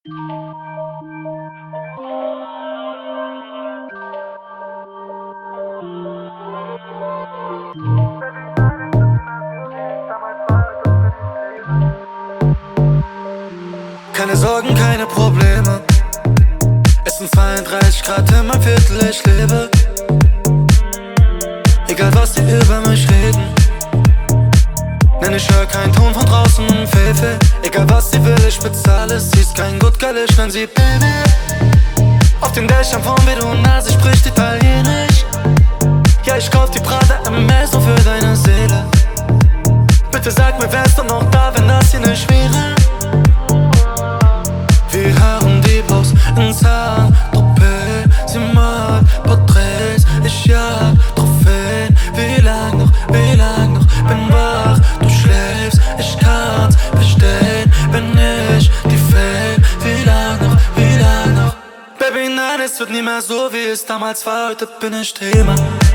Keine Sorgen, keine Probleme. Es sind 32 Grad in meinem Viertel, ich lebe. Egal was sie über mich reden, denn ich hör keinen Ton von draußen und Fefe. Egal was sie will, ich bezahle es. Sie ist kein Good Girl, ich nenn sie Baby. Auf den Dächern von Verona, sie spricht Italienisch. Ja, ich kauf die Prada MS nur für deine Seele. Bitte sag mir, wärst du noch da, wenn das hier nicht wäre? Wir hören Deep House in Saint-Tropez. Sie malt Porträts, ich jag Trophäen. Wie lang noch, bin wach, du schläfst. Ich kann's verstehen, wenn ich die fehl. Wie lang noch, Baby, nein, es wird nie mehr so, wie es damals war. Heute bin ich Thema.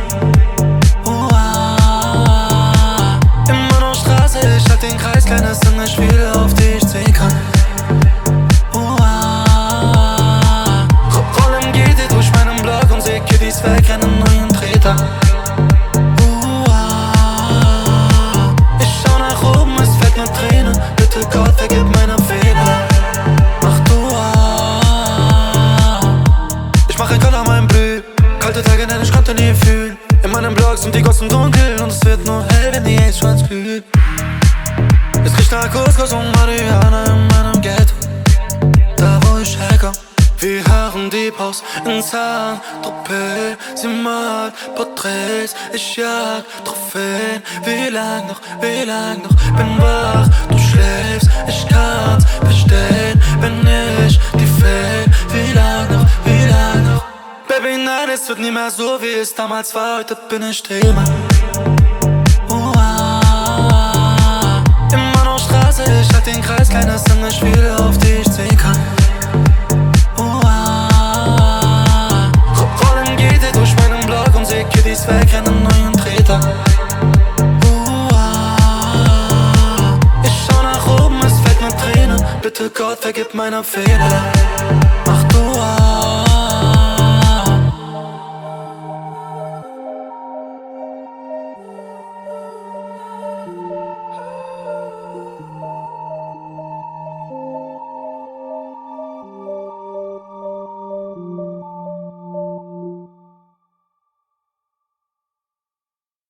Immer noch Straße, ich halt den Kreis, kleines sind nicht viele, auf die ich ziehen kann. Wegrennen, neuen Treter. Ich schau nach oben, es fällt nur Tränen. Bitte Gott, vergib meine Fehler. Mach du Ich mach ein Color, mein Blü. Kalte Tage, denn ich konnte nie fühlen. In meinem Blog sind die Gossen dunkel und es wird nur hell, wenn die H-Schwanz glüht. Es riecht nach Couscous und Marihuana in meinem Ghetto, da wo ich herkomm. Wir hören Deep House in Saint-Tropez. Sie malt Porträts, ich jag Trophäen. Wie lang noch, bin wach, du schläfst. Ich kann's verstehen, wenn ich die fehl. Wie lang noch, Baby, nein, es wird nie mehr so, wie es damals war. Heute bin ich Thema. Immer noch Straße, ich halt den Kreis, kleines sind nicht viele, auf die ich ziehen kann. Kiddies wegrennen, neuen Treter. Ich schau nach oben, es fällt mir Tränen. Bitte Gott, vergib meine Fehler.